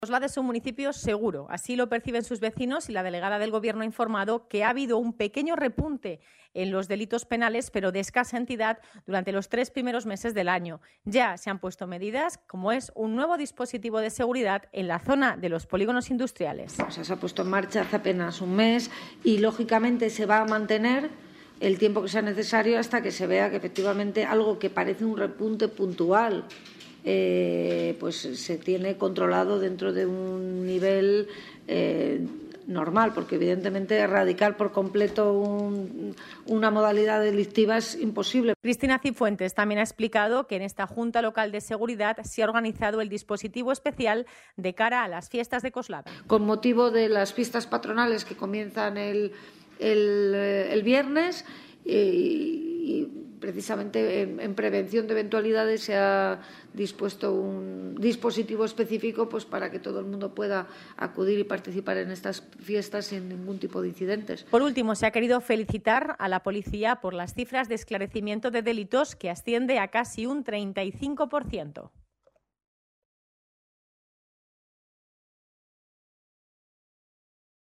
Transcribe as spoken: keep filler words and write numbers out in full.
Coslada es un municipio seguro, así lo perciben sus vecinos, y la delegada del Gobierno ha informado que ha habido un pequeño repunte en los delitos penales, pero de escasa entidad, durante los tres primeros meses del año. Ya se han puesto medidas, como es un nuevo dispositivo de seguridad en la zona de los polígonos industriales. O sea, se ha puesto en marcha hace apenas un mes y, lógicamente, se va a mantener el tiempo que sea necesario hasta que se vea que, efectivamente, algo que parece un repunte puntual Eh, pues se tiene controlado dentro de un nivel eh, normal, porque evidentemente erradicar por completo un, una modalidad delictiva es imposible. Cristina Cifuentes también ha explicado que en esta Junta Local de Seguridad se ha organizado el dispositivo especial de cara a las fiestas de Coslada. Con motivo de las fiestas patronales que comienzan el, el, el viernes y, y precisamente en, en prevención de eventualidades se ha dispuesto un dispositivo específico pues para que todo el mundo pueda acudir y participar en estas fiestas sin ningún tipo de incidentes. Por último, se ha querido felicitar a la policía por las cifras de esclarecimiento de delitos, que asciende a casi un treinta y cinco por ciento.